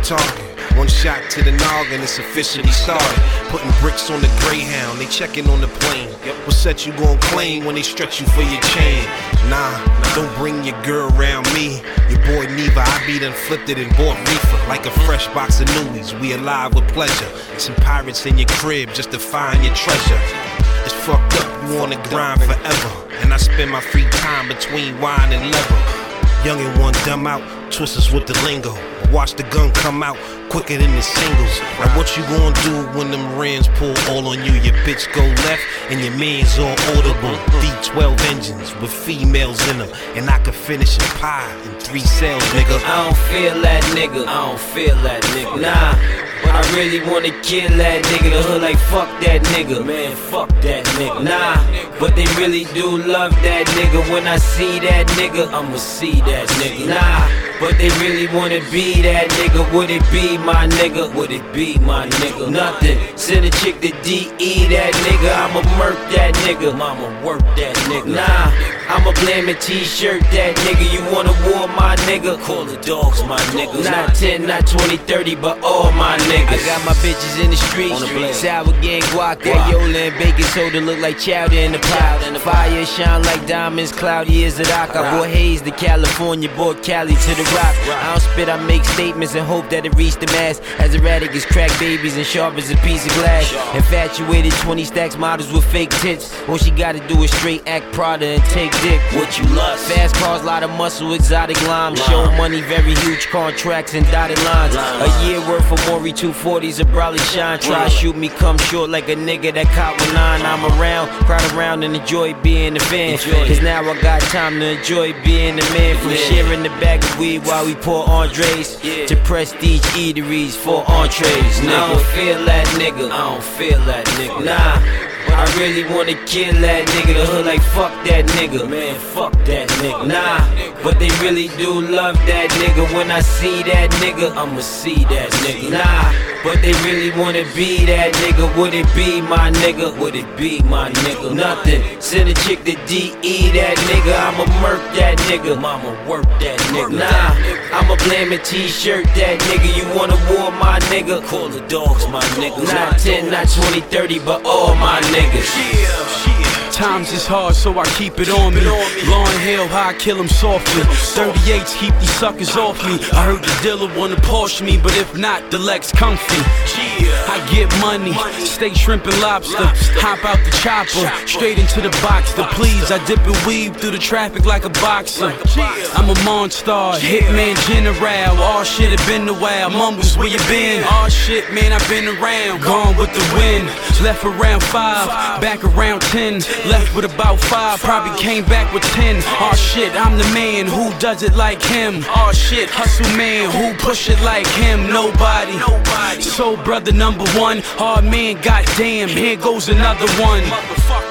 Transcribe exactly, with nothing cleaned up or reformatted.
target. One shot to the noggin, it's officially started. Putting bricks on the Greyhound, they checking on the plane. What set you gon' claim when they stretch you for your chain? Nah, don't bring your girl around me. Your boy neither, I be done flipped it and bought reefer. Like a fresh box of newies, we alive with pleasure. Some pirates in your crib just to find your treasure. It's fucked up, you wanna grind forever. And I spend my free time between wine and leather. Youngin' one dumb out, twisters with the lingo. Watch the gun come out quicker than the singles. Now what you gon' do when them rims pull all on you? Your bitch go left and your man's on audible. V twelve engines with females in them. And I can finish a pie in three cells, nigga. I don't feel that nigga, I don't feel that nigga. Nah, I really wanna kill that nigga. The hood like fuck that nigga, man, fuck that nigga. Nah, but they really do love that nigga. When I see that nigga, I'ma see that nigga. Nah, but they really wanna be that nigga. Would it be my nigga? Would it be my nigga? Nothing. Send a chick to D E that nigga. I'ma murk that nigga. Mama work that nigga. Nah, I'ma blame a t-shirt that nigga. You wanna war my nigga? Call the dogs my niggas. Not ten, not twenty, thirty, but all my niggas. I got my bitches in the streets. Sour gang guac, that Yola and baking soda look like chowder in the pot. Fire shine like diamonds, cloudy as a rock. I brought Hayes to California, brought Cali to the rock. I don't spit, I make statements and hope that it reach the mass. As erratic as crack babies and sharp as a piece of glass. Infatuated twenty stacks models with fake tits. All she gotta do is straight act Prada and take dick. What you love? Fast cars, lot of muscle, exotic limes. Show money, very huge contracts and dotted lines. A year worth of Maury two forties, a probably shine. Try shoot me, come short like a nigga that caught with nine. I'm around, crowd around and enjoy being a fan. Cause now I got time to enjoy being a man. From sharing the bag of weed while we pour Andres to prestige eateries for entrees. Nigga. I don't feel that nigga, I don't feel that nigga. Nah, I really wanna kill that nigga. The hood like fuck that nigga, man, fuck that nigga. Nah, but they really do love that nigga. When I see that nigga, I'ma see that nigga. Nah, but they really wanna be that nigga. Would it be my nigga? Would it be my nigga? Nothing. Send a chick to D E that nigga. I'ma murk that nigga. Mama work that nigga. Nah, I'ma blame a t-shirt that nigga. You wanna war my nigga? Call the dogs my nigga. Not ten, not twenty, thirty, but all my niggas. Times is hard, so I keep it on me. Lauryn Hill, how I kill him softly. thirty-eights keep these suckers off me. I heard the dealer wanna Porsche me, but if not, the Lex comfy. I get money, steak, shrimp, and lobster. Hop out the chopper, straight into the box. To please, I dip and weave through the traffic like a boxer. I'm a monster, hitman general. All shit, it been a while. Mumbles, where you been? All shit, man, I've been around. Gone with the wind. Left around five, back around ten. Left with about five, probably came back with ten. Aw shit, I'm the man, who does it like him? Aw shit, hustle man, who push it like him? Nobody. So brother number one, hard man, goddamn, here goes another one.